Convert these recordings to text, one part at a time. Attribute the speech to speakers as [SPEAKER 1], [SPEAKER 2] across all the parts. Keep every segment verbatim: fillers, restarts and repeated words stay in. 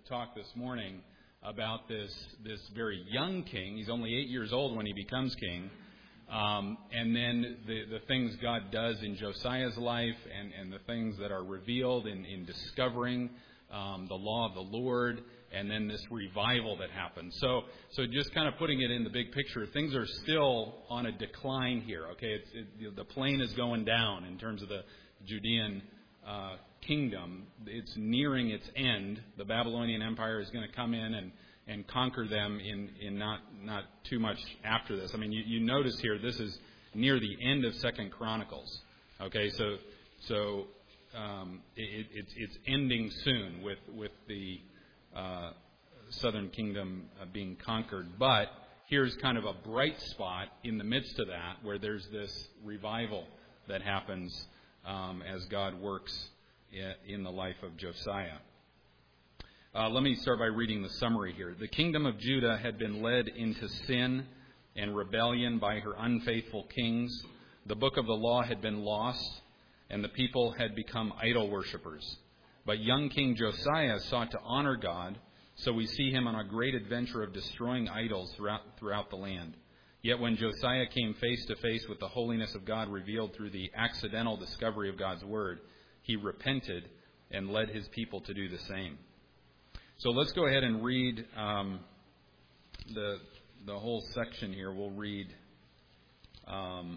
[SPEAKER 1] talk this morning about this this very young king. He's only eight years old when he becomes king. Um, and then the, the things God does in Josiah's life and, and the things that are revealed in, in discovering um, the law of the Lord, and then this revival that happens. So so just kind of putting it in the big picture, things are still on a decline here. Okay, it's, it, the plane is going down in terms of the Judean uh, kingdom. It's nearing its end. The Babylonian Empire is going to come in and and conquer them in, in not not too much after this. I mean, you, you notice here, this is near the end of Second Chronicles. Okay, so so um, it, it's it's ending soon with with the uh, southern kingdom uh, being conquered. But here's kind of a bright spot in the midst of that, where there's this revival that happens um, as God works in the life of Josiah. Uh, let me start by reading the summary here. The kingdom of Judah had been led into sin and rebellion by her unfaithful kings. The book of the law had been lost, and the people had become idol worshippers. But young King Josiah sought to honor God, so we see him on a great adventure of destroying idols throughout, throughout the land. Yet when Josiah came face to face with the holiness of God revealed through the accidental discovery of God's word, he repented and led his people to do the same. So let's go ahead and read um, the the whole section here. We'll read um,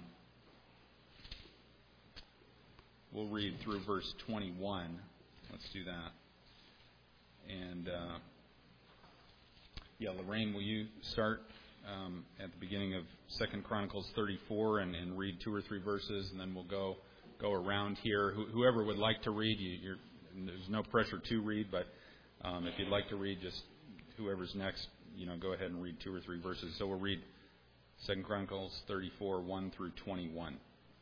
[SPEAKER 1] we'll read through verse twenty-one. Let's do that. And uh, yeah, Lorraine, will you start um, at the beginning of Second Chronicles thirty-four and, and read two or three verses, and then we'll go go around here. Wh- whoever would like to read, you, you're, there's no pressure to read, but Um, if you'd like to read, just whoever's next, you know, go ahead and read two or three verses. So we'll read Second Chronicles thirty-four, one through twenty-one.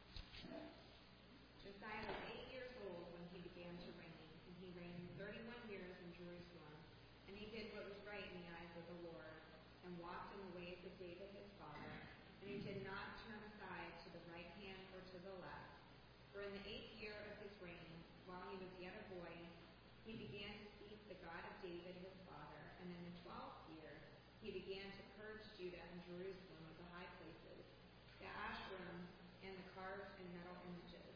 [SPEAKER 2] Josiah was eight years old when he began to reign, and he reigned thirty-one years in Jerusalem. And he did what was right in the eyes of the Lord, and walked in the ways of David his father. And he did not turn aside to the right hand or to the left. For in the eighth year of his reign, while he was yet a boy, he began to seek the God of David his father, and in the twelfth year he began to purge Judah and Jerusalem of the high places, the Asherim, and the carved and metal images.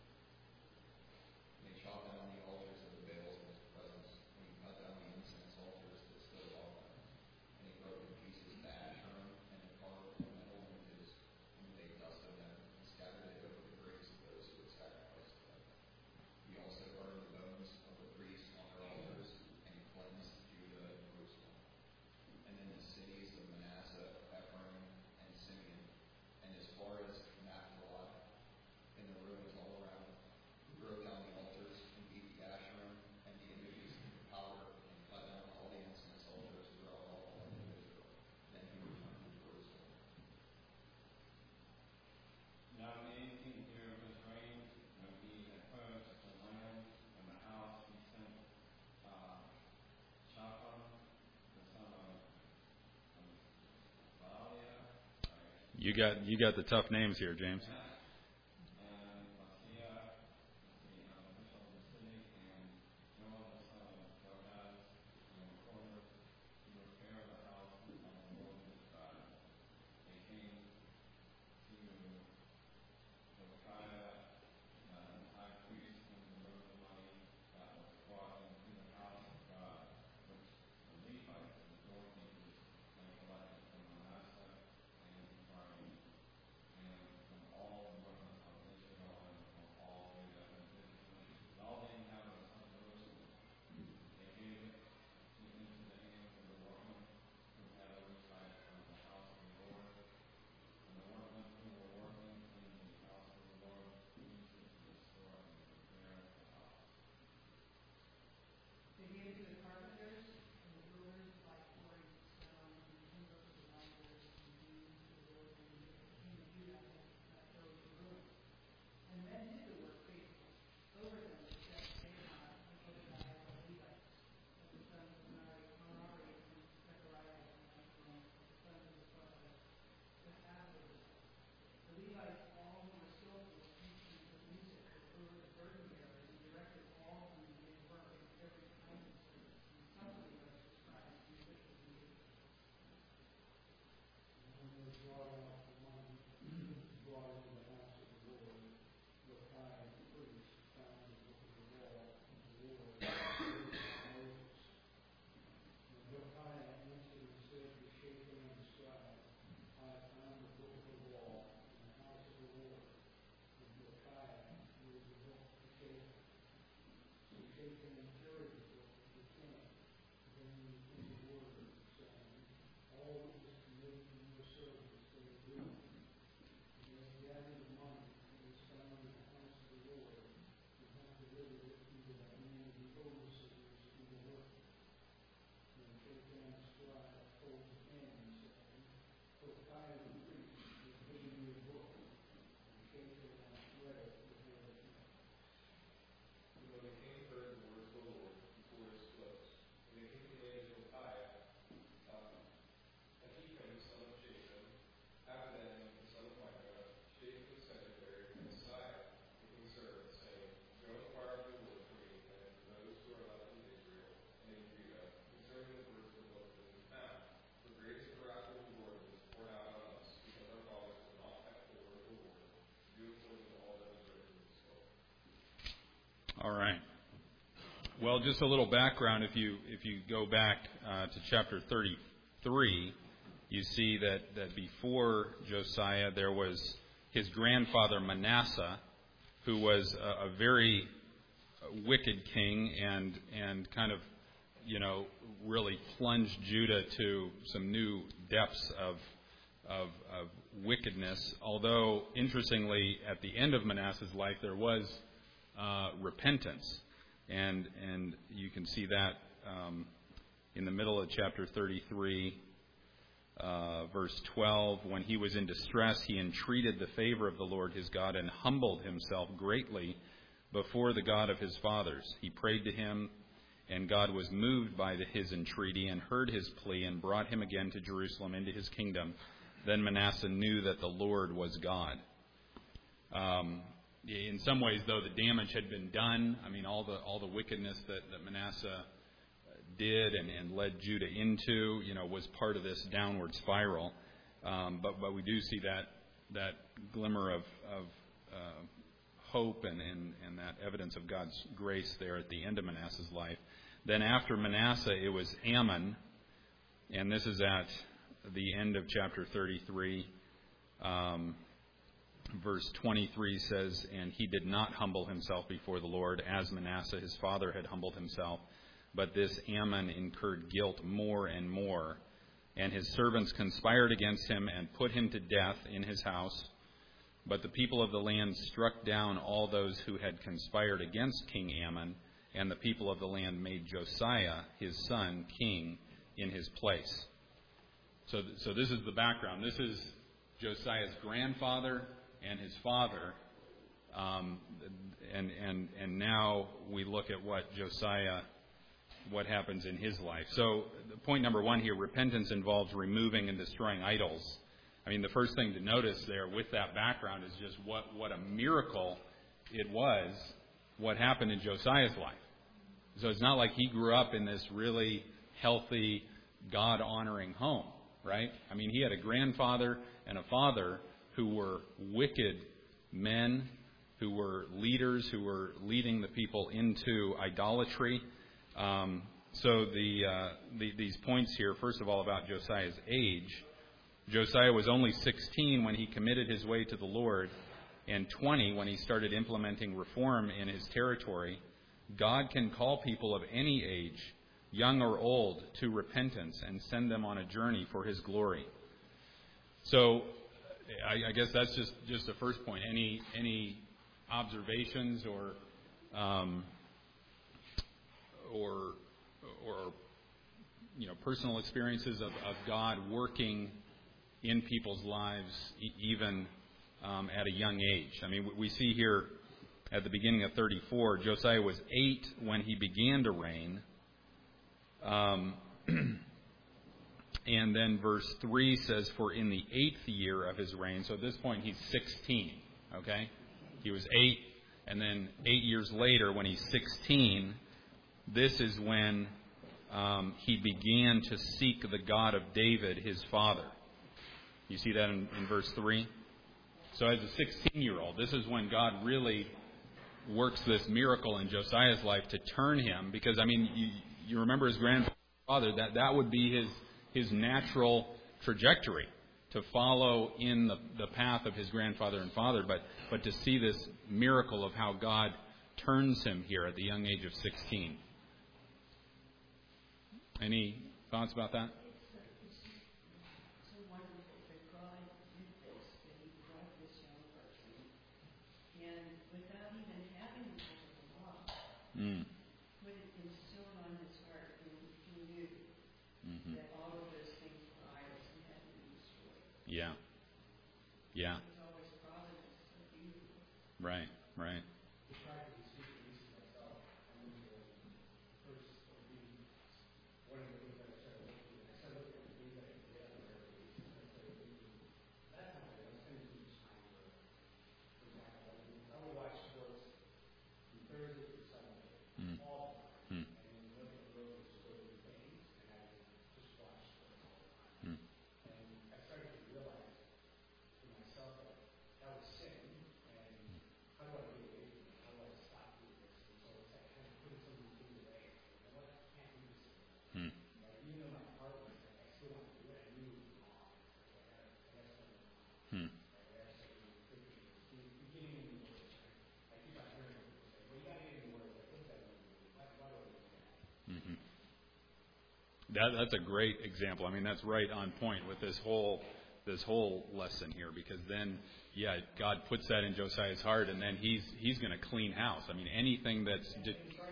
[SPEAKER 3] And he chopped down the altars of the Baals in his presence, and he cut down the incense altars that stood above them. And he broke in pieces the Asherim and the carved and metal images, and made dust of them, and scattered it over the graves of those who had sacrificed to them. He also burned the bones of the priests on their altars, and he cleansed Judah and Jerusalem. And in the cities of Manasseh, Ephraim, and Simeon, and as far as Naphtali, in the ruins all around, he broke down the altars and beat the Asherim and the images with powder, and cut down all the incense altars throughout all the land of Israel. Then he returned to Jerusalem.
[SPEAKER 4] Now in the eighteenth year of his reign, when he had purged the land and the house, he sent uh, Shaphan, the son of Azaliah,
[SPEAKER 1] You got you got the tough names here, James.
[SPEAKER 4] and Messiah, the official of the city, and Joel, the son of Joahaz, and the recorder, to repair the house on the Lord his God. They came to Hilkiah, uh, the high priest, and delivered the money that was brought into the house of God, which the Levites and the doorkeepers had collected from Manasseh and Ephraim, and from all
[SPEAKER 1] Well, just a little background. If you if you go back uh, to chapter thirty-three, you see that, that before Josiah there was his grandfather Manasseh, who was a, a very wicked king and and kind of, you know, really plunged Judah to some new depths of of, of wickedness. Although, interestingly, at the end of Manasseh's life there was uh, repentance. And and you can see that um, in the middle of chapter thirty-three, uh, verse twelve. When he was in distress, he entreated the favor of the Lord his God and humbled himself greatly before the God of his fathers. He prayed to him, and God was moved by the, his entreaty and heard his plea and brought him again to Jerusalem into his kingdom. Then Manasseh knew that the Lord was God. Um, In some ways, though, the damage had been done. I mean, all the all the wickedness that, that Manasseh did and, and led Judah into, you know, was part of this downward spiral. Um, but but we do see that that glimmer of, of uh, hope and, and, and that evidence of God's grace there at the end of Manasseh's life. Then after Manasseh, it was Ammon, and this is at the end of chapter thirty-three. Um, Verse twenty-three says, "And he did not humble himself before the Lord, as Manasseh his father had humbled himself. But this Ammon incurred guilt more and more. And his servants conspired against him and put him to death in his house. But the people of the land struck down all those who had conspired against King Ammon, and the people of the land made Josiah, his son, king in his place." So, so this is the background. This is Josiah's grandfather and his father, um, and and and now we look at what Josiah, what happens in his life. So point number one here: repentance involves removing and destroying idols. I mean, the first thing to notice there with that background is just what what a miracle it was what happened in Josiah's life. So it's not like he grew up in this really healthy, God-honoring home, right? I mean, he had a grandfather and a father who were wicked men, who were leaders, who were leading the people into idolatry. Um, so the, uh, the these points here, first of all, about Josiah's age. Josiah was only sixteen when he committed his way to the Lord, and twenty when he started implementing reform in his territory. God can call people of any age, young or old, to repentance and send them on a journey for his glory. So I, I guess that's just, just the first point. Any any observations or um, or or you know personal experiences of, of God working in people's lives, e- even um, at a young age? I mean, we see here at the beginning of thirty-four, Josiah was eight when he began to reign. Um, And then verse three says, "For in the eighth year of his reign," so at this point he's sixteen, okay? He was eight, and then eight years later, when he's sixteen, this is when um, he began to seek the God of David, his father. You see that in, in verse three? So as a sixteen-year-old, this is when God really works this miracle in Josiah's life to turn him, because, I mean, you, you remember his grandfather, that, that would be his... his natural trajectory, to follow in the, the path of his grandfather and father, but, but to see this miracle of how God turns him here at the young age of sixteen. Any thoughts about that?
[SPEAKER 5] It's so wonderful that God did this, that he brought this young person, and without even having the book of the law,
[SPEAKER 1] Mm.
[SPEAKER 5] put it instilled on his heart, and he knew
[SPEAKER 1] Mm-hmm.
[SPEAKER 5] that all of those things were idols and had to be destroyed.
[SPEAKER 1] Yeah. Yeah.
[SPEAKER 5] It's always providence, so beautiful.
[SPEAKER 1] Right. Right. Mm. Mm. Mm.
[SPEAKER 3] I started to realize for myself that that was sin, and how do
[SPEAKER 1] That, that's a great example. I mean, that's right on point with this whole this whole lesson here, because then, yeah, God puts that in Josiah's heart, and then he's he's going to clean house. I mean, anything that's di-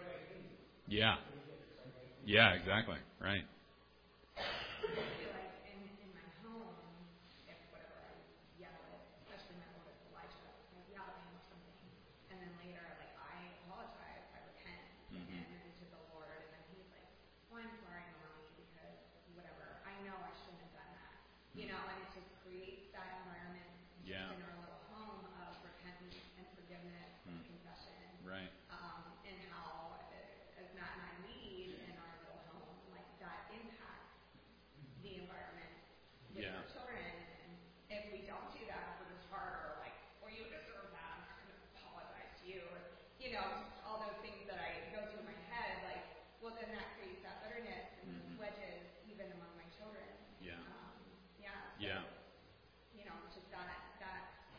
[SPEAKER 1] yeah, yeah, exactly, right.
[SPEAKER 2] I feel like in, in my home, if whatever I yell at, especially my oldest Elijah, I yell at him or something, and then later, like, I apologize, I repent,
[SPEAKER 1] Mm-hmm.
[SPEAKER 2] and then to the Lord, and then he's like, well, I'm sorry, mommy, because whatever, I know I shouldn't have done that, you know, and it just creates that environment
[SPEAKER 1] Yeah.
[SPEAKER 2] in our little home of repentance and forgiveness and
[SPEAKER 1] Mm.
[SPEAKER 2] confession.
[SPEAKER 1] Right.
[SPEAKER 2] Um, and how, uh, as Matt and I lead in our little home, like that impacts the environment with
[SPEAKER 1] Yeah.
[SPEAKER 2] our children. And if we don't do that, we're just harder, like, well, you deserve that, I'm not going to apologize to you. Or, you know, just all those things that I go through my head, like, well, then that creates that bitterness and
[SPEAKER 1] Mhm.
[SPEAKER 2] wedges even among my children.
[SPEAKER 1] Yeah.
[SPEAKER 2] Um, yeah. So,
[SPEAKER 1] Yeah.
[SPEAKER 2] you know, just that, that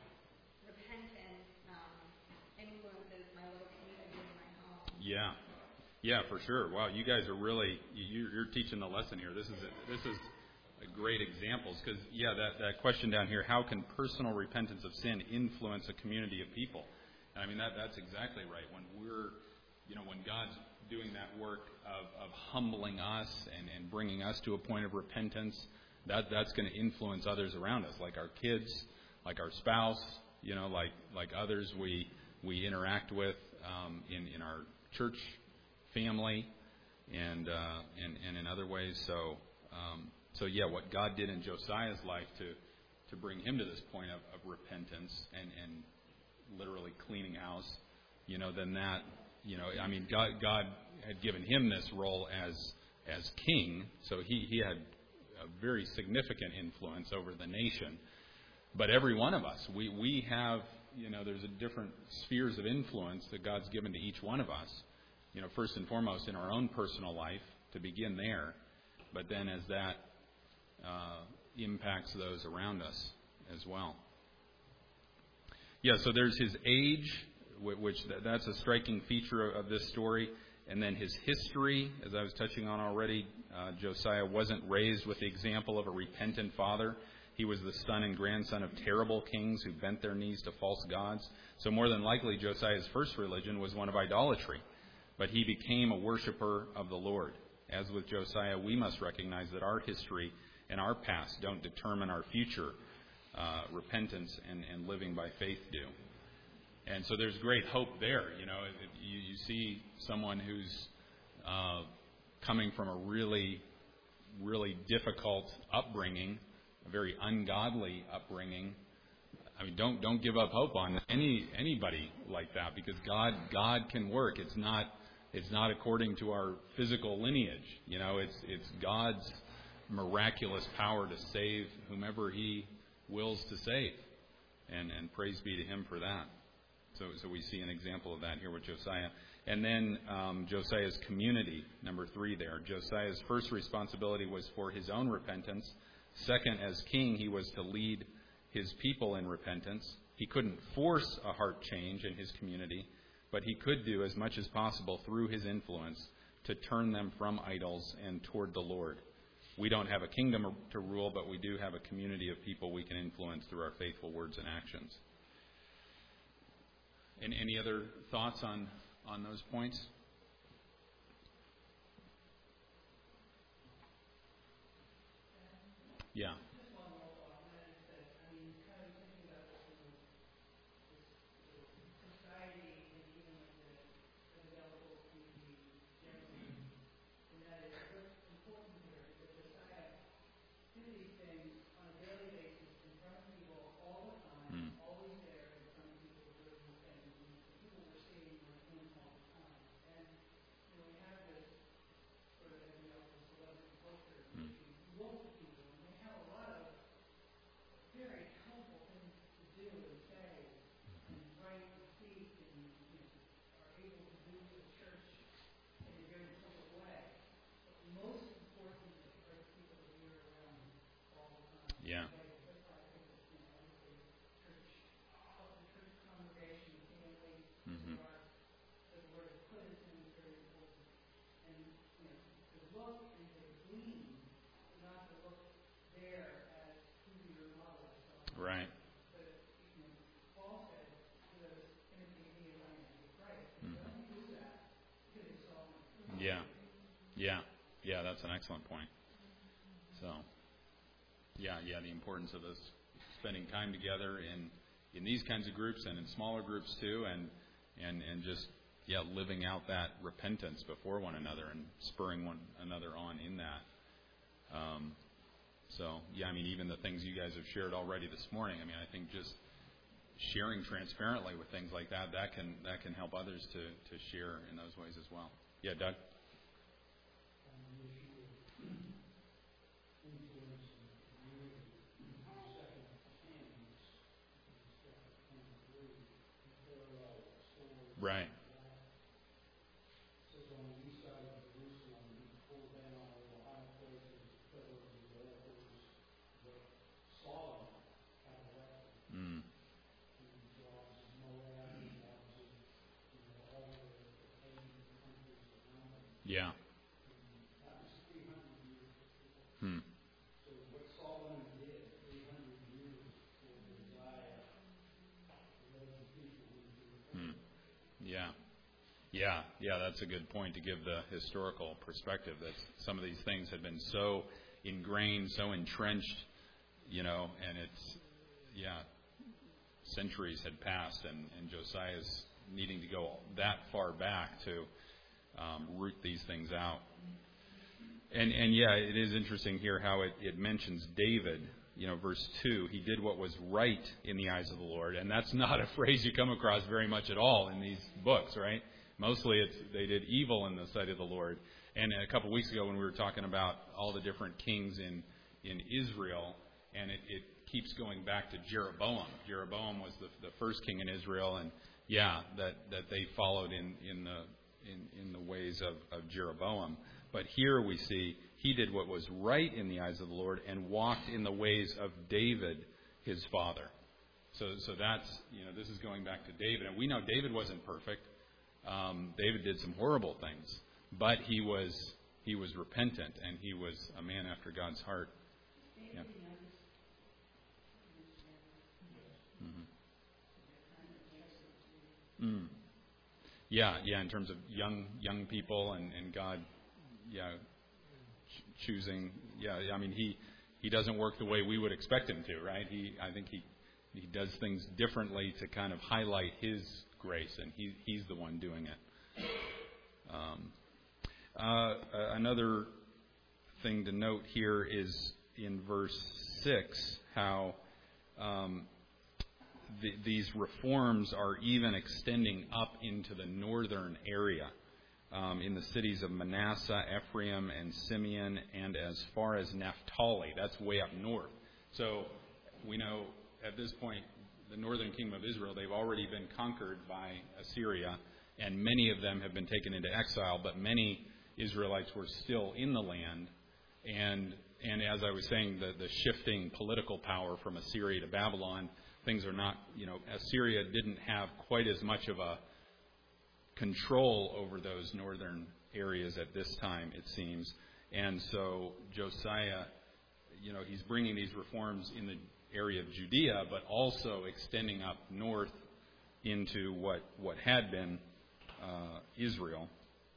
[SPEAKER 2] repentance um, influences my little community in my home.
[SPEAKER 1] Yeah, yeah, for sure. Wow, you guys are really you, you're teaching the lesson here. This is a, this is a great examples because yeah, that that question down here: how can personal repentance of sin influence a community of people? And I mean that that's exactly right. When we're you know when God's doing that work of, of humbling us and, and bringing us to a point of repentance, that that's going to influence others around us, like our kids, like our spouse, you know, like like others we we interact with um, in in our church family and uh, and, and in other ways. So um, so yeah, what God did in Josiah's life to to bring him to this point of, of repentance and, and literally cleaning house, you know, then that you know, I mean, God God had given him this role as as king, so he he had a very significant influence over the nation. But every one of us, we, we have, you know, there's a different spheres of influence that God's given to each one of us. You know, first and foremost in our own personal life, to begin there. But then as that uh, impacts those around us as well. Yeah, so there's his age, which that's a striking feature of this story. And then his history, as I was touching on already, uh, Josiah wasn't raised with the example of a repentant father. He was the son and grandson of terrible kings who bent their knees to false gods. So more than likely, Josiah's first religion was one of idolatry. But he became a worshiper of the Lord. As with Josiah, we must recognize that our history and our past don't determine our future. Uh, repentance and, and living by faith do. And so there's great hope there. You know, if you, you see someone who's uh, coming from a really, really difficult upbringing, a very ungodly upbringing. I mean, don't don't give up hope on any anybody like that, because God God can work. It's not it's not according to our physical lineage. You know, it's it's God's miraculous power to save whomever He wills to save, and and praise be to Him for that. So, so we see an example of that here with Josiah. And then um, Josiah's community, number three there. Josiah's first responsibility was for his own repentance. Second, as king, he was to lead his people in repentance. He couldn't force a heart change in his community, but he could do as much as possible through his influence to turn them from idols and toward the Lord. We don't have a kingdom to rule, but we do have a community of people we can influence through our faithful words and actions. And any other thoughts on, on those points? Yeah. Yeah. Mm-hmm. Right.
[SPEAKER 5] But, you know, Paul said, let us imitate the alignment with Christ.
[SPEAKER 1] Mhm.
[SPEAKER 5] When we do that, it is all.
[SPEAKER 1] Yeah. Yeah. Yeah, that's an excellent point. So, yeah, yeah, the importance of us spending time together in in these kinds of groups and in smaller groups too, and and and just yeah, living out that repentance before one another and spurring one another on in that. Um, so, yeah, I mean, even the things you guys have shared already this morning, I mean, I think just sharing transparently with things like that, that can that can help others to, to share in those ways as well. Yeah, Doug? Right. Mm. Yeah. Hmm. Hmm. Yeah. Yeah, yeah, that's a good point to give the historical perspective that some of these things had been so ingrained, so entrenched, you know, and it's, yeah, centuries had passed, and, and Josiah's needing to go that far back to um, root these things out. And, and yeah, it is interesting here how it, it mentions David, you know, verse two, he did what was right in the eyes of the Lord, and that's not a phrase you come across very much at all in these books, right? Mostly it's they did evil in the sight of the Lord. And a couple of weeks ago when we were talking about all the different kings in, in Israel, and it, it keeps going back to Jeroboam. Jeroboam was the, the first king in Israel, and yeah, that, that they followed in, in the in, in the ways of, of Jeroboam. But here we see he did what was right in the eyes of the Lord and walked in the ways of David, his father. So so that's, you know, this is going back to David. And we know David wasn't perfect. Um, David did some horrible things, but he was he was repentant, and he was a man after God's heart. Yeah. Mm-hmm. Mm. Yeah, yeah. In terms of young young people and, and God, yeah, ch- choosing. Yeah, I mean he he doesn't work the way we would expect him to, right? He I think he he does things differently to kind of highlight his grace, and he he's the one doing it. Um, uh, another thing to note here is in verse six how um, the, these reforms are even extending up into the northern area, um, in the cities of Manasseh, Ephraim, and Simeon, and as far as Naphtali. That's way up north. So we know at this point, the northern kingdom of Israel, they've already been conquered by Assyria, and many of them have been taken into exile, but many Israelites were still in the land. And and as I was saying, the, the shifting political power from Assyria to Babylon, things are not, you know, Assyria didn't have quite as much of a control over those northern areas at this time, it seems. And so Josiah, you know, he's bringing these reforms in the area of Judea, but also extending up north into what what had been uh, Israel.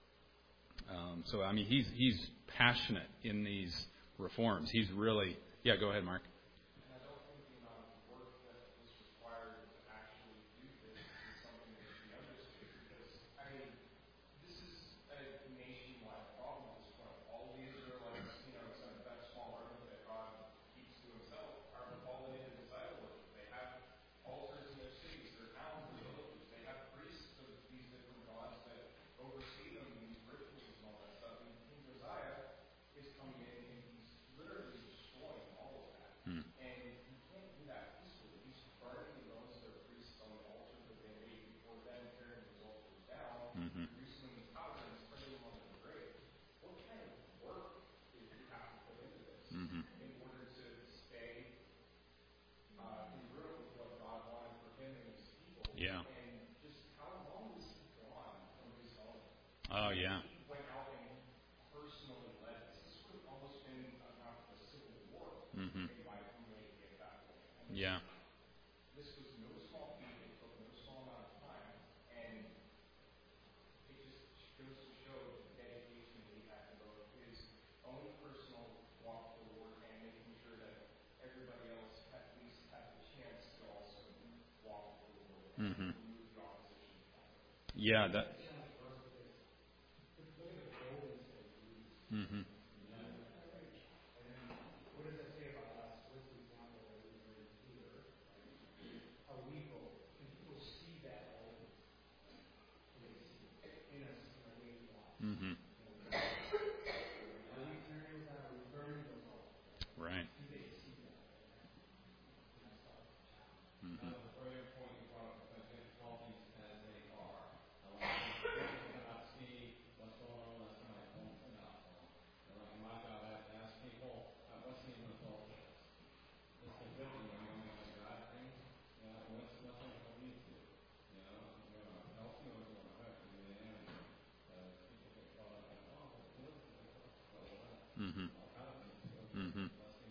[SPEAKER 1] Um, so I mean, he's he's passionate in these reforms. He's really, yeah. Go ahead, Mark.
[SPEAKER 4] And I don't think the amount of work that was required to actually do this is something that should be understated, because I mean, this is a nationwide problem at this point. All the Israelites, you know, except that small remnant that God keeps to Himself, are fallen into this idol worship. They have altars in their cities, their towns, their villages. They have priests of these different gods that oversee them, these rituals and all that stuff. And King Josiah is coming in and he's literally destroying all of that.
[SPEAKER 1] Hmm.
[SPEAKER 4] And you can't do that peacefully. He's burning the bones of their priests on the altars that they made before then, tearing those altars down,
[SPEAKER 1] Mm-hmm.
[SPEAKER 4] reducing them to powder and spreading them on the grave. What kind of work did you have to put into this
[SPEAKER 1] Mm-hmm.
[SPEAKER 4] in order to stay uh, congruent with what God wanted for him and his people?
[SPEAKER 1] Yeah.
[SPEAKER 4] And just how long was he gone from his own?
[SPEAKER 1] Oh, yeah.
[SPEAKER 4] He went out and personally led this. This would have almost been about a civil war.
[SPEAKER 1] Mm-hmm.
[SPEAKER 4] By who made it at that point. I mean,
[SPEAKER 1] Yeah. Mm-hmm. Yeah, that. Mm-hmm. Mm-hmm. Right. Mm-hmm. Mm-hmm. Mm-hmm.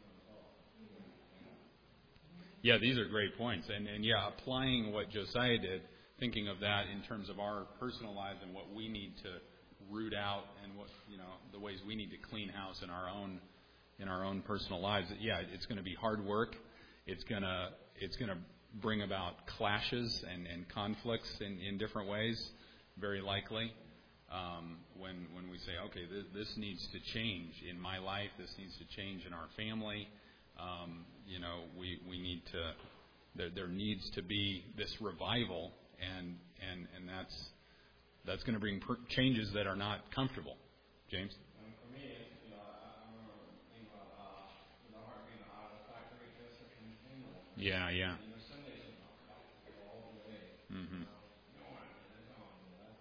[SPEAKER 1] Yeah, these are great points. And, and yeah, applying what Josiah did, thinking of that in terms of our personal lives and what we need to root out and what, you know, the ways we need to clean house in our own in our own personal lives. Yeah, it's going to be hard work. It's going to it's going to bring about clashes and, and conflicts in, in different ways, very likely. Um, when when we say, okay, this, this needs to change in my life, this needs to change in our family, um, you know, we, we need to, there, there needs to be this revival, and and, and that's that's going to bring per- changes that are not comfortable. James?
[SPEAKER 4] And for me, it's, you know, I, I remember thinking about uh, you know, heart being out of the factory, just a continual.
[SPEAKER 1] Yeah, yeah.
[SPEAKER 4] And there's some days that go all the way.
[SPEAKER 1] Mm-hmm.
[SPEAKER 4] You know, and on,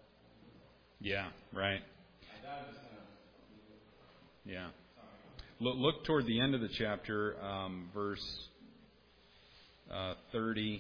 [SPEAKER 1] Yeah, right.
[SPEAKER 4] that is kind of,
[SPEAKER 1] Yeah. Look, look toward the end of the chapter, um, verse uh, thirty,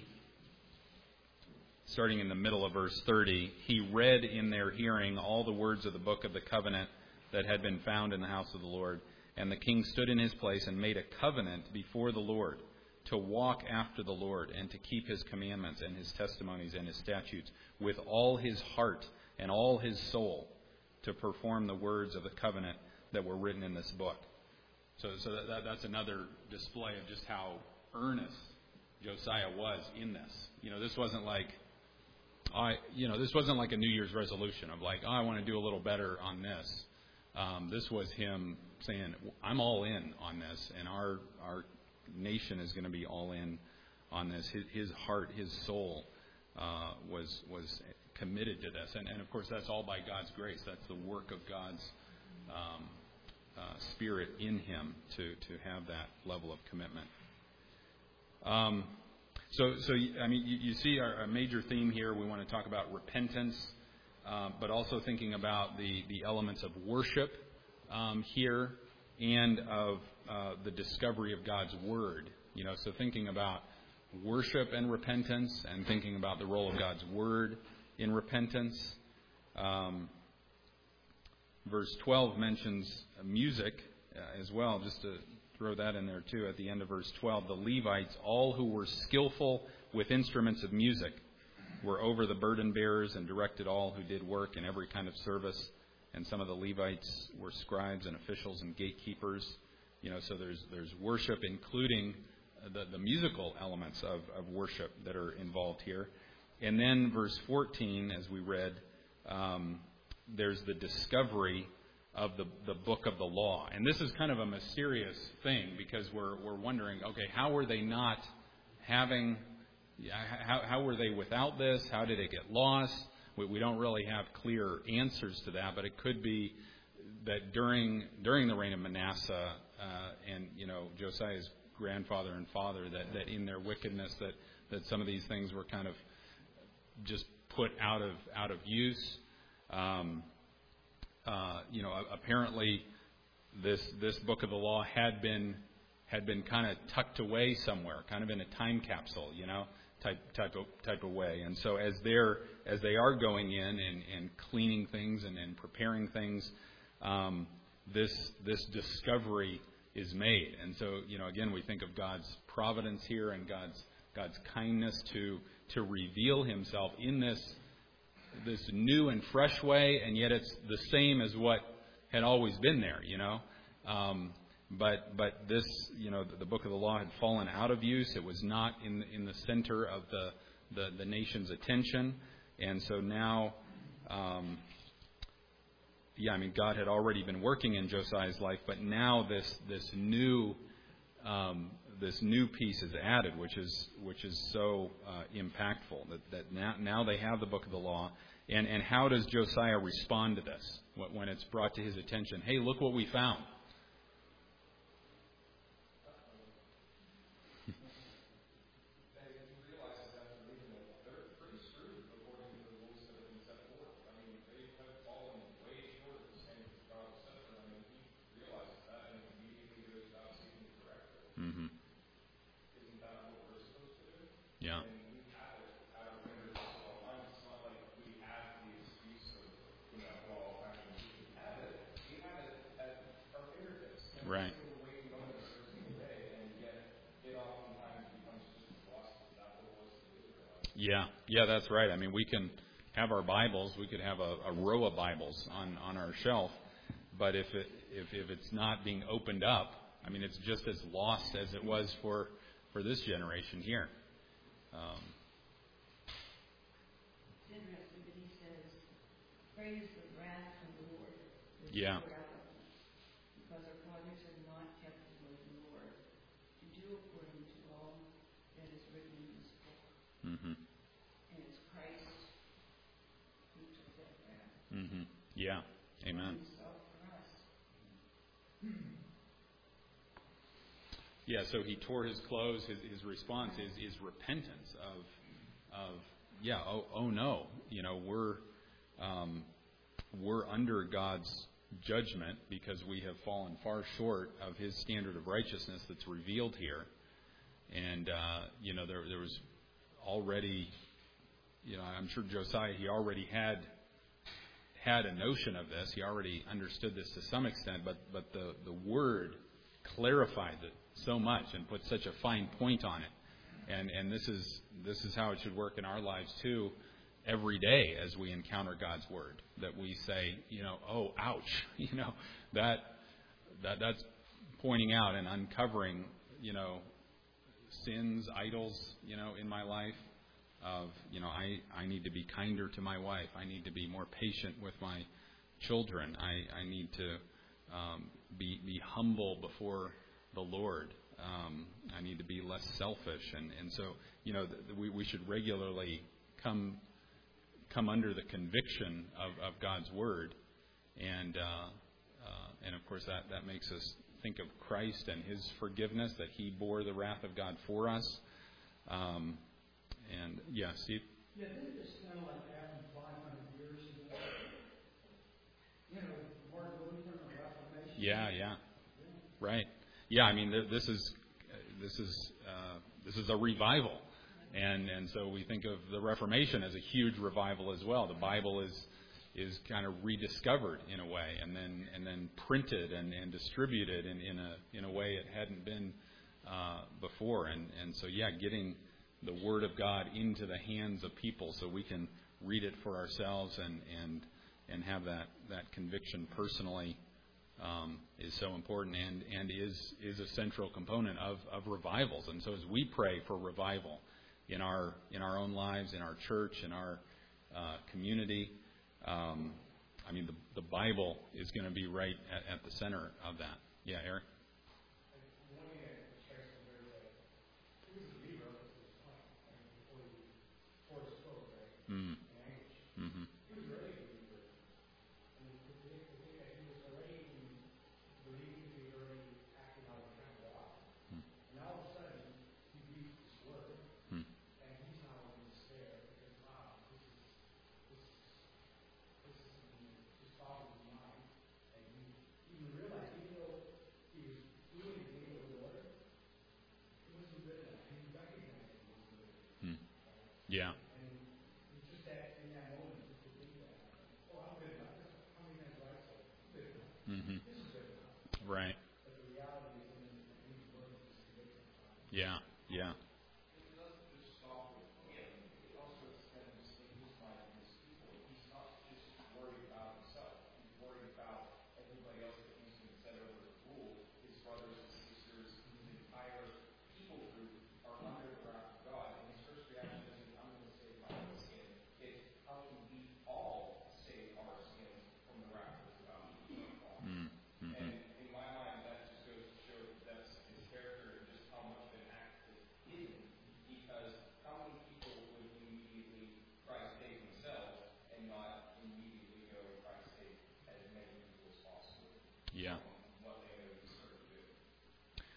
[SPEAKER 1] starting in the middle of verse thirty. He read in their hearing all the words of the book of the covenant that had been found in the house of the Lord. And the king stood in his place and made a covenant before the Lord to walk after the Lord and to keep his commandments and his testimonies and his statutes with all his heart and all his soul, to perform the words of the covenant that were written in this book. So, so that, that, that's another display of just how earnest Josiah was in this. You know, this wasn't like, I, you know, this wasn't like a New Year's resolution of like, oh, I want to do a little better on this. Um, this was him saying, I'm all in on this, and our our nation is going to be all in on this. His, his heart, his soul uh, was was committed to this, and, and of course that's all by God's grace. That's the work of God's um, uh, Spirit in him to to have that level of commitment. Um, so so I mean you, you see our, our major theme here. We want to talk about repentance, uh, but also thinking about the the elements of worship um, here, and of uh, the discovery of God's Word. You know, so thinking about worship and repentance, and thinking about the role of God's Word in repentance. Um, verse twelve mentions music uh, as well, just to throw that in there too at the end of verse twelve. The Levites, all who were skillful with instruments of music, were over the burden bearers and directed all who did work in every kind of service. And some of the Levites were scribes and officials and gatekeepers. You know, so there's there's worship, including the, the musical elements of, of worship that are involved here. And then verse fourteen, as we read, um, there's the discovery of the, the book of the law. And this is kind of a mysterious thing, because we're we're wondering, okay, how were they not having, how, how were they without this? How did it get lost? We, we don't really have clear answers to that, but it could be that during during the reign of Manasseh uh, and, you know, Josiah's grandfather and father, that, that in their wickedness that, that some of these things were kind of just put out of out of use. Um, uh, you know, apparently this this book of the law had been had been kind of tucked away somewhere, kind of in a time capsule, you know, type type of type of way. And so as they're as they are going in and, and cleaning things and, and preparing things, um, this this discovery is made. And so, you know, again, we think of God's providence here and God's God's kindness to to reveal himself in this this new and fresh way, and yet it's the same as what had always been there, you know. Um, but but this, you know, the, the book of the law had fallen out of use. It was not in in the center of the the, the nation's attention. And so now, um, yeah, I mean, God had already been working in Josiah's life, but now this this new um, this new piece is added, which is which is so uh, impactful. That, that now, now they have the book of the law, and and how does Josiah respond to this when it's brought to his attention? Hey, look what we found. Mm-hmm. Yeah. Right. Yeah, yeah, that's right. I mean, we can have our Bibles. We could have a, a row of Bibles on, on our shelf, but if it if, if it's not being opened up, I mean, it's just as lost as it was for, for this generation here. Um,
[SPEAKER 5] it's interesting that he says, "Praise the wrath of the Lord."
[SPEAKER 1] Yeah.
[SPEAKER 5] Because our fathers have not kept the word of the Lord to do according to all that is written in this book.
[SPEAKER 1] mm-hmm.
[SPEAKER 5] And it's Christ who took that wrath.
[SPEAKER 1] Mm-hmm. Yeah. Amen.
[SPEAKER 5] Himself for us.
[SPEAKER 1] Yeah, so he tore his clothes. His, his response is, is repentance of, of yeah, oh, oh no, you know, we're um, we're under God's judgment because we have fallen far short of His standard of righteousness that's revealed here. And uh, you know, there there was already, you know, I'm sure Josiah, he already had had a notion of this. He already understood this to some extent, but but the the word clarified it so much and put such a fine point on it. And and this is this is how it should work in our lives too, every day as we encounter God's word. That we say, you know, oh, ouch, you know, that that that's pointing out and uncovering, you know, sins, idols, you know, in my life. Of, you know, I, I need to be kinder to my wife. I need to be more patient with my children. I, I need to um, be be humble before the Lord. Um, I need to be less selfish, and, and so you know th- we we should regularly come come under the conviction of, of God's word, and uh, uh, and of course that, that makes us think of Christ and His forgiveness, that He bore the wrath of God for us. Um, and yeah, Steve.
[SPEAKER 6] Yeah, didn't this kind of like happen five hundred years ago? You know, Martin Luther and the Reformation.
[SPEAKER 1] Yeah, yeah, right. Yeah, I mean, th- this is this is uh, this is a revival, and and so we think of the Reformation as a huge revival as well. The Bible is is kind of rediscovered in a way, and then and then printed and, and distributed in, in a in a way it hadn't been uh, before, and and so yeah, getting the Word of God into the hands of people so we can read it for ourselves and and and have that that conviction personally. Um, is so important and, and is is a central component of, of revivals. And so as we pray for revival in our in our own lives, in our church, in our uh, community, um, I mean, the, the Bible is going to be right at, at the center of that. Yeah, Eric? Mm. Mm-hmm. Yeah. Mm-hmm. Right. Yeah. Yeah.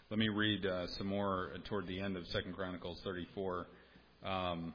[SPEAKER 1] let me read uh, some more toward the end of Second Chronicles thirty-four. Um,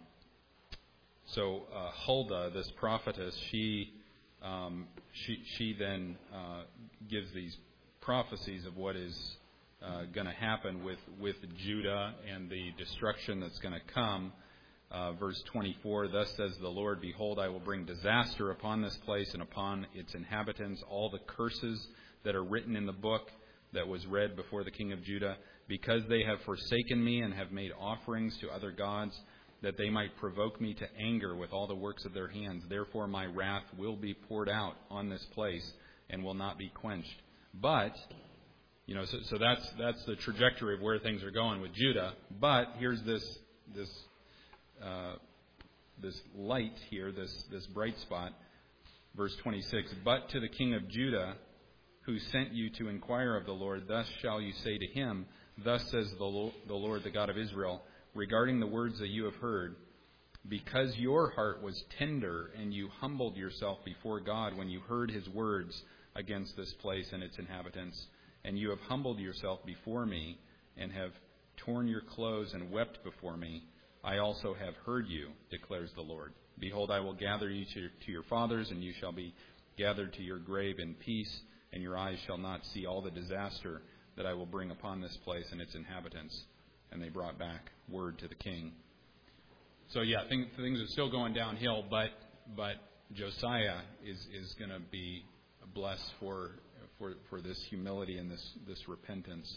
[SPEAKER 1] so uh, Huldah, this prophetess, she um, she she then uh, gives these prophecies of what is uh, going to happen with with Judah and the destruction that's going to come. Uh, verse twenty-four, thus says the Lord, behold, I will bring disaster upon this place and upon its inhabitants, all the curses that are written in the book that was read before the king of Judah, because they have forsaken me and have made offerings to other gods, that they might provoke me to anger with all the works of their hands. Therefore my wrath will be poured out on this place and will not be quenched. But, you know, so, so that's that's the trajectory of where things are going with Judah. But here's this this uh, this light here, this this bright spot, verse twenty-six. But to the king of Judah, who sent you to inquire of the Lord, thus shall you say to him, thus says the Lord, the Lord, the God of Israel, regarding the words that you have heard, because your heart was tender and you humbled yourself before God when you heard his words against this place and its inhabitants, and you have humbled yourself before me and have torn your clothes and wept before me, I also have heard you, declares the Lord. Behold, I will gather you to, to your fathers, and you shall be gathered to your grave in peace, and your eyes shall not see all the disaster that I will bring upon this place and its inhabitants. And they brought back word to the king. So yeah, things, things are still going downhill, but but Josiah is is going to be blessed for for for this humility and this this repentance.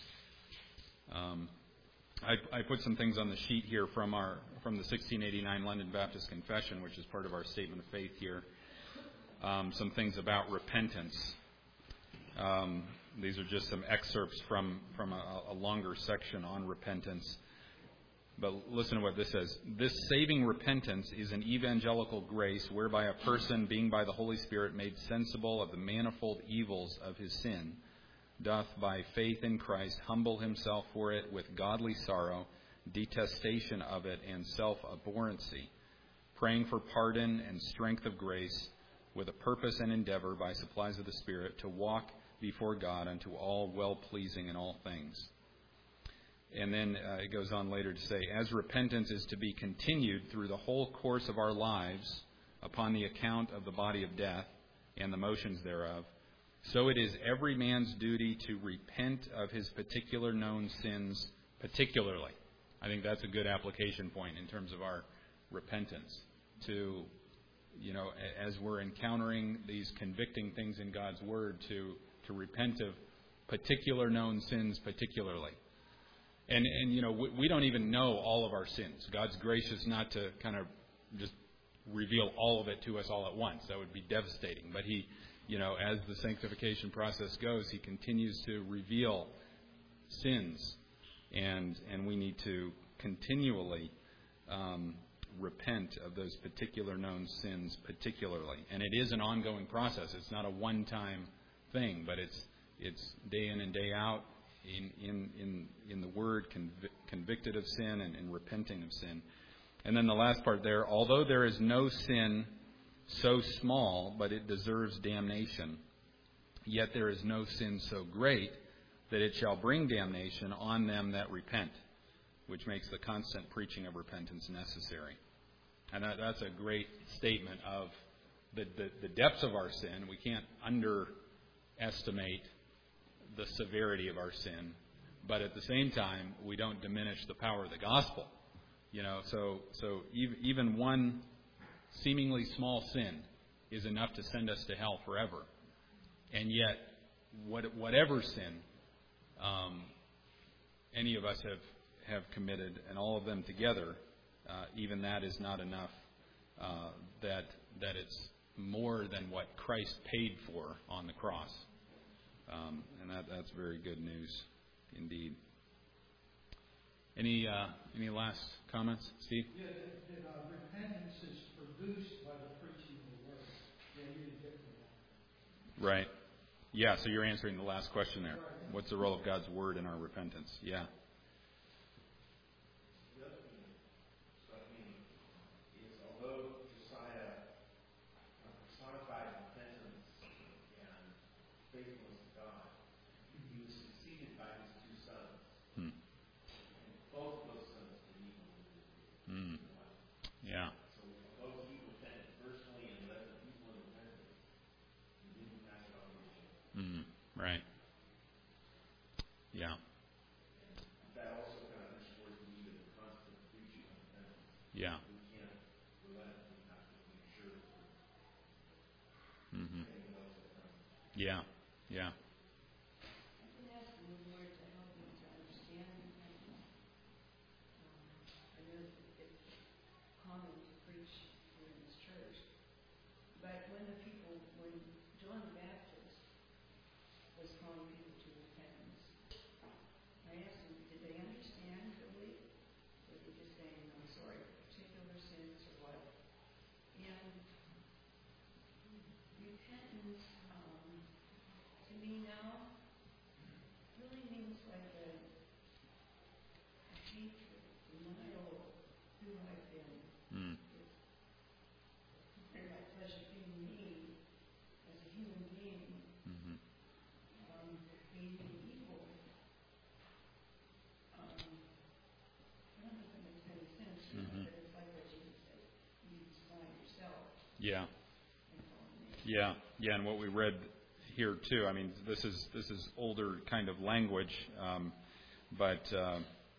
[SPEAKER 1] Um, I, I put some things on the sheet here from our from the sixteen eighty-nine London Baptist Confession, which is part of our statement of faith here. Um, some things about repentance. Um, these are just some excerpts from from a, a longer section on repentance. But listen to what this says. This saving repentance is an evangelical grace whereby a person, being by the Holy Spirit made sensible of the manifold evils of his sin, doth by faith in Christ humble himself for it with godly sorrow, detestation of it, and self-abhorrency, praying for pardon and strength of grace, with a purpose and endeavor by supplies of the Spirit to walk before God unto all well-pleasing in all things. And then uh, it goes on later to say, as repentance is to be continued through the whole course of our lives upon the account of the body of death and the motions thereof, so it is every man's duty to repent of his particular known sins particularly. I think that's a good application point in terms of our repentance. To, you know, as we're encountering these convicting things in God's Word, to, to repent of particular known sins particularly. And, and you know, we, we don't even know all of our sins. God's gracious not to kind of just reveal all of it to us all at once. That would be devastating. But He, you know, as the sanctification process goes, He continues to reveal sins. And and we need to continually um, repent of those particular known sins particularly. And it is an ongoing process. It's not a one-time thing, but it's it's day in and day out. In, in in in the Word, convic- convicted of sin and, and repenting of sin. And then the last part there, although there is no sin so small, but it deserves damnation, yet there is no sin so great that it shall bring damnation on them that repent, which makes the constant preaching of repentance necessary. And that, that's a great statement of the, the, the depths of our sin. We can't underestimate the severity of our sin, but at the same time, we don't diminish the power of the gospel. You know, so so even one seemingly small sin is enough to send us to hell forever. And yet, what, whatever sin um, any of us have, have committed, and all of them together, uh, even that is not enough. Uh, that that it's more than what Christ paid for on the cross. Um, and that, that's very good news indeed. Any uh, any last comments, Steve?
[SPEAKER 6] Yeah, that, that uh, repentance is produced by the preaching of the Word. Yeah, you didn't get to that.
[SPEAKER 1] Right. Yeah, so you're answering the last question there.
[SPEAKER 6] Right.
[SPEAKER 1] What's the role of God's Word in our repentance? Yeah.
[SPEAKER 7] Faithfulness to God, he was succeeded by his two sons.
[SPEAKER 1] Yeah.
[SPEAKER 4] That also kind of underscores the need of the constant preaching of repentance.
[SPEAKER 1] Yeah.
[SPEAKER 4] We can't relent. We have to make sure that we're
[SPEAKER 1] Mm-hmm.
[SPEAKER 4] saying no to the time.
[SPEAKER 1] Yeah. Yeah.
[SPEAKER 5] I've been asking the Lord to help me to understand repentance. Um, I know that it's common to preach here in this church, but when the people, when John the Baptist was calling people to repentance, I asked them, did they understand really? Was he just saying, I'm sorry for particular sins or what? And repentance, um, to me now, really means like a, a hatred, denial of who I've been.
[SPEAKER 1] Mm.
[SPEAKER 5] It's very my pleasure being me as a human being,
[SPEAKER 1] Mm-hmm.
[SPEAKER 5] um, hating evil. Um, I don't know if that makes any sense, or not,
[SPEAKER 1] Mm-hmm.
[SPEAKER 5] but it's like what Jesus said, you deny yourself
[SPEAKER 1] Yeah.
[SPEAKER 5] and follow me.
[SPEAKER 1] Yeah. Yeah. And what we read here too. I mean, this is this is older kind of language, um, but uh,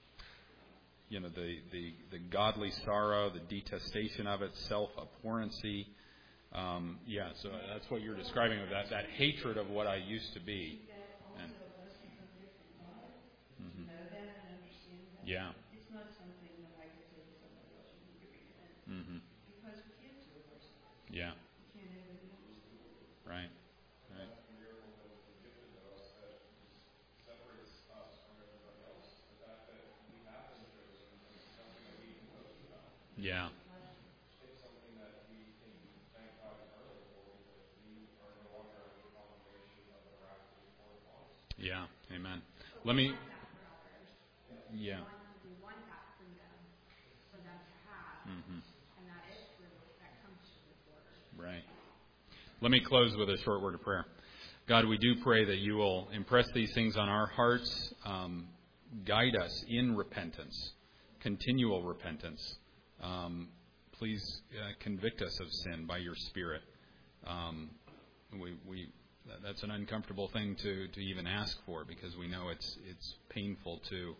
[SPEAKER 1] you know, the, the the godly sorrow, the detestation of it, self-abhorrency. Um, yeah. So that's what you're describing of that that hatred of what I used to be.
[SPEAKER 5] That also
[SPEAKER 1] And
[SPEAKER 5] blessing from here from God,
[SPEAKER 1] mm-hmm.
[SPEAKER 5] to know that and understand that.
[SPEAKER 1] Yeah.
[SPEAKER 5] It's not something that I could say to somebody else, you need to repent.
[SPEAKER 1] Mm-hmm.
[SPEAKER 5] Because we can't do it ourselves.
[SPEAKER 1] Yeah.
[SPEAKER 5] We can't even understand it.
[SPEAKER 1] Right. Right.
[SPEAKER 4] That's the miracle that has been gifted to us that separates us from everybody else. The fact that we have been chosen and it's something that we can boast about.
[SPEAKER 1] Yeah.
[SPEAKER 4] It's something that we can thank God eternally for because we are no longer under condemnation of the wrath that is poured upon us.
[SPEAKER 1] Yeah. Amen.
[SPEAKER 2] But
[SPEAKER 1] Let
[SPEAKER 2] we
[SPEAKER 1] me.
[SPEAKER 2] want that for others.
[SPEAKER 1] Yeah.
[SPEAKER 2] We want, we want that freedom for them to have,
[SPEAKER 1] Mm-hmm.
[SPEAKER 2] and that is through, that comes through the word.
[SPEAKER 1] Right. Let me close with a short word of prayer. God, we do pray that you will impress these things on our hearts, um, guide us in repentance, continual repentance. Um, please uh, convict us of sin by your Spirit. Um, we, we, that's an uncomfortable thing to, to even ask for because we know it's it's painful to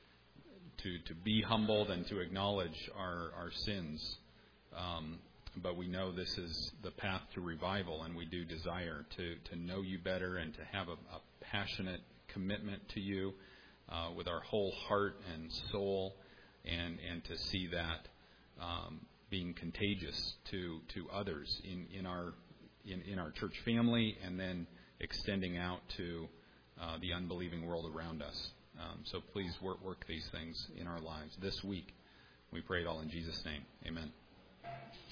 [SPEAKER 1] to to be humbled and to acknowledge our our sins. Um, But we know this is the path to revival, and we do desire to, to know you better and to have a, a passionate commitment to you uh, with our whole heart and soul, and, and to see that um, being contagious to, to others in, in our in, in our church family, and then extending out to uh, the unbelieving world around us. Um, so please work, work these things in our lives this week. We pray it all in Jesus' name. Amen.